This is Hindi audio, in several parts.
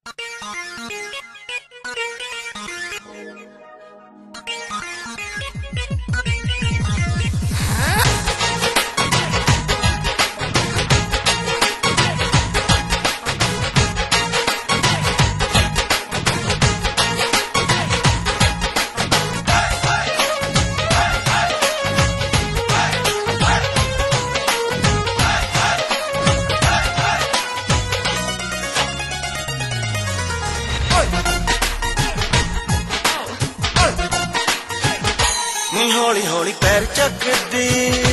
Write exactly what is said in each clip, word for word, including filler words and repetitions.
नी हौली हौली पैर चकदी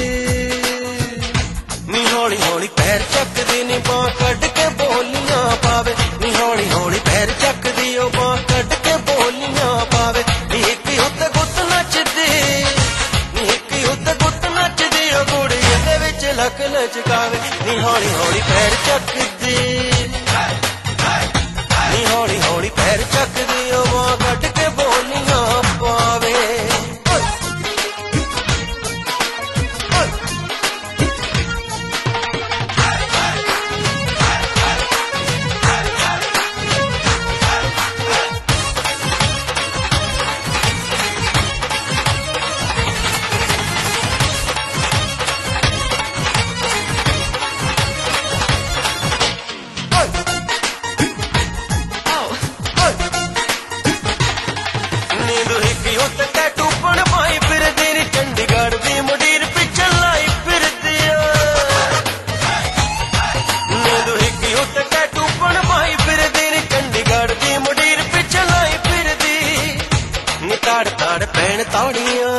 नी हौली हौली पैर चकदी नी बांह कड के बोलियां पावे नी हौली हौली पैर चकदी ओ बांह कड के बोलियां पावे नी इक उत्ते गुੱਤ नचदी नी इक उत्ते गुੱਤ नचदी ओ कुड़ी दे विच लक लचकावे नी हौली हौली पैर चकदी नी हौली हौली पैर चकदी ओ बांह कड के बोलियां पावे ताड़ पैण तौड़ियां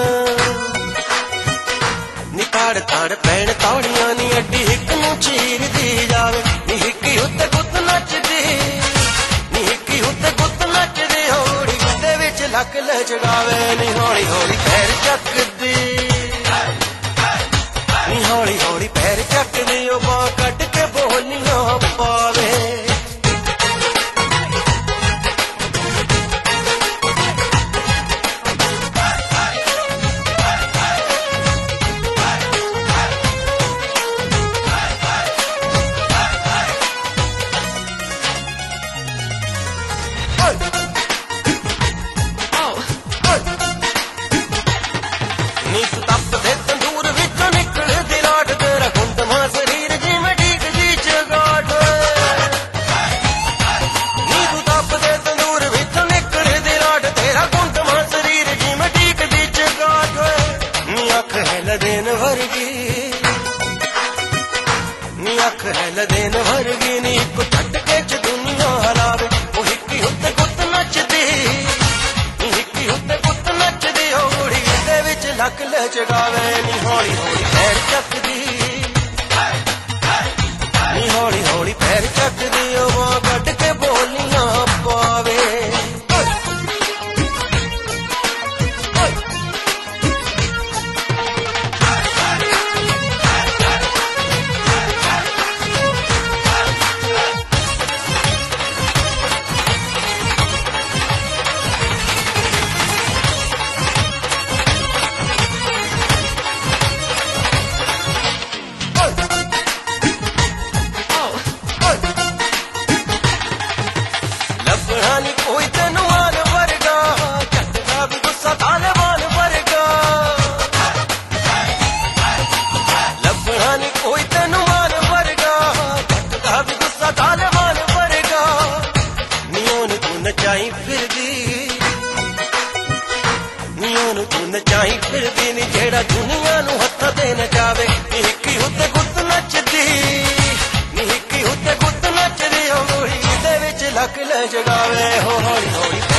नी ताड़ ताड़ पैण तौड़ियां नी अड्डी हिक नूं चीर दी जावे नी हिक्की उत्ते गुੱਤ नचदी नी हिक्की उत्ते गुੱਤ नचदी होड़ी दे विच लक लचकावे नी हौली हौली पैर चकदी नी हौली हौली पैर चकदी ओ बांह कड के बोलियां पावे नी तप दे तंदूर विचों निकलदी लाट तेरा गुंदमा शरीर जिवें डीगदी चगाट नी तू तप दे तंदूर विचों निकलदी लाट तेरा गुंदमा शरीर जिवें डीगदी चगाट नी अख है लदेन वर्गी नी अख है लदेन वर्गी नी इक झटके च दुनिया हलावे ओ हिक्की उत्ते गुੱਤ नचदी नी हिक्की उत्ते गुੱਤ नचदी ओ कुड़ी दे विच लक लचकावे नी हौली हौली पैर चकदी नी हौली हौली पैर चकदी ओ बांह कड के बोलियां पावे कोई तनवान वर्गा चटका भी गुस्सा तालेबान वर्गा लभना नी कोई तनवान वर्गा चटका भी गुस्सा तालेबान वर्गा नियोन तू नचाई फिरदी नियोन तू नचाई फिरदी नी जेड़ा दुनिया नू हत्थ ते नचावे नी हिक्की उत्ते गुੱਤ नचदी नी हिक्की उत्ते गुੱਤ नचदी ओ गोली दे विच लक लचकावे हो हौली हौली